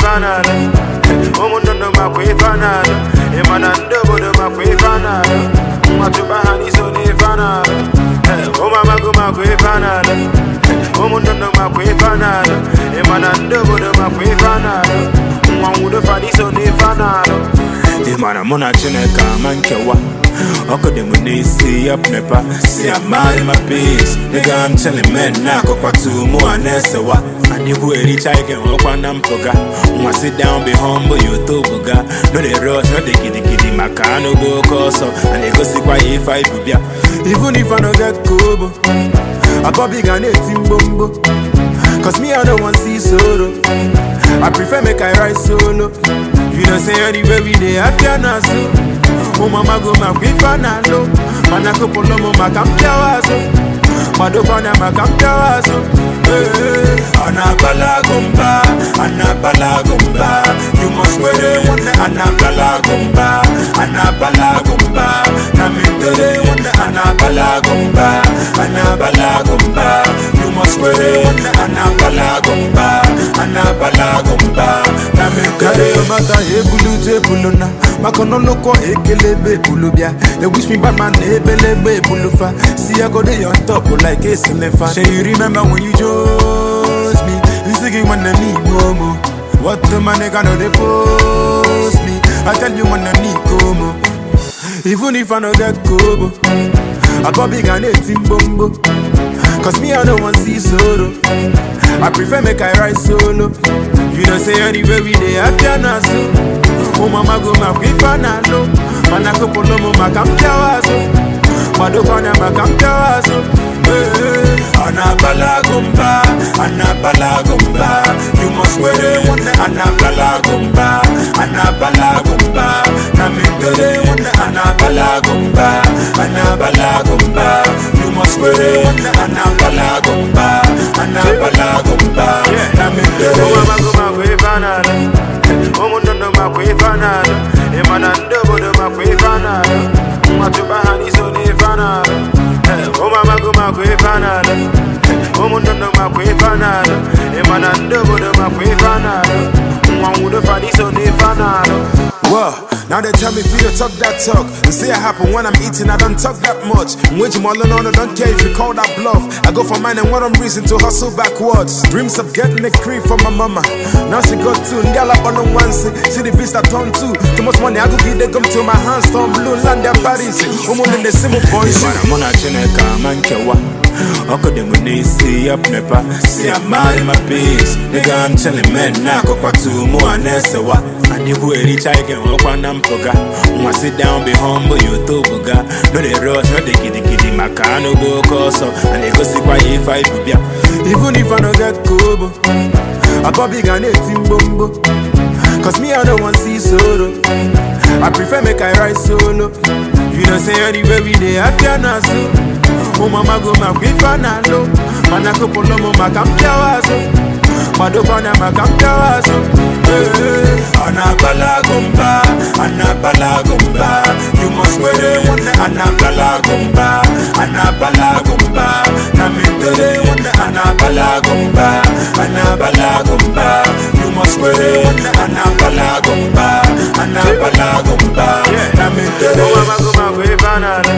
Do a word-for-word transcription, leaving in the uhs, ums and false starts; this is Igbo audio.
fanado. Omundo no makwe fanado. Emanando bodo makwe fanado. Matuba hani so ne fanado. Oma mago makwe fanado. Omundo no makwe fanado. Emanando bodo makwe fanado. Mwangudo fani so ne fanado. Emana mona chineka mankewa. Oko de munisi up nepa. See I'm in my peace. Nigga I'm telling men na ko kwatu mu anesewa. Ani hu eri chai ke wo kwanda mpoga. Mwa sit down be humble you to boga. No dey rush no dey gidi gidi makano go koso. And they go see kwa if I bubia. Even if I no get kobo, I go big and eighteen bombo. Cause me I don't want see solo. I prefer make I ride solo. You don't say anywhere we dey after na so. Oh mama go ma kwifanalo. Mana ko polomo makampia wazo. Madopana makampia wazo. Anabala gomba, anabala gomba. You must wear it. Anabala gomba, anabala gomba. Namindele, anabala gomba, anabala gomba. You must wear it. Anabala gomba, anabala gomba. Namindele, mata ebulu te buluna. Makono loko ekelebe bulubia. They wish me back man ebelebe bulufa. See I go there on top like a selefa. Say you remember when you chose me? You singing when I need momo. What the man they gonna they post me? I tell you when I need como. Even if I no get kobo, I go big and eighteen bombo. Cause me I don't want see solo. I prefer make I ride solo. You don't say anywhere we dey after na so. Oh mama go ma kwifanalo. Mana ko polomo makampia wazo. Madopana makampia wazo. Anabala gomba, anabala gomba. You must wear it. Anabala gomba, anabala gomba. Namindele, anabala gomba, anabala gomba. You must wear it. Anabala gomba, anabala gomba. Namindele. Oh mama go ma kwifanalo. Omundo no makwe fanado. Emanando bodo makwe fanado. Matuba hani so ne fanado. Oh mama go makwe fanado. Omundo no makwe fanado. Emanando bodo makwe fanado. Mwangudo fani so ne fanado. Whoa, now they tell me for you talk that talk. And say it happen when I'm eating, I don't talk that much. Wage more on, I don't care if you call that bluff. I go for mine and what I'm reason to hustle backwards. Dreams of getting a creep from my mama. Now she got two, ngala on the one see. See the beast I turn two. Too much money, I go give they come to my hands. Storm blue, land their bodies. Woman in the same boys. I'm on a chineka, mankewa. Oko de munisi up nepa. See I'm in my peace. Nigga I'm telling men na ko kwatu mu anesewa. And if we reach I can walk on them poga. Mwa sit down be humble you to boga. No they rush, no they giddy giddy makano go koso. And they go see kwa if I bubia. Even if I no get kobo, I go big and eighteen bombo. Cause me I don't want see solo. I prefer make I ride solo. You don't say anywhere we dey after na so. Oh mama go ma kwifanalo. Mana ko polomo makampia wazo. Madopana makampia wazo. Anabala gomba, anabala gomba. You must wear it. Anabala gomba, anabala gomba. Namindele, anabala gomba, anabala gomba. You must wear it. Anabala gomba, anabala gomba. Namindele. Oh mama go ma kwifanalo.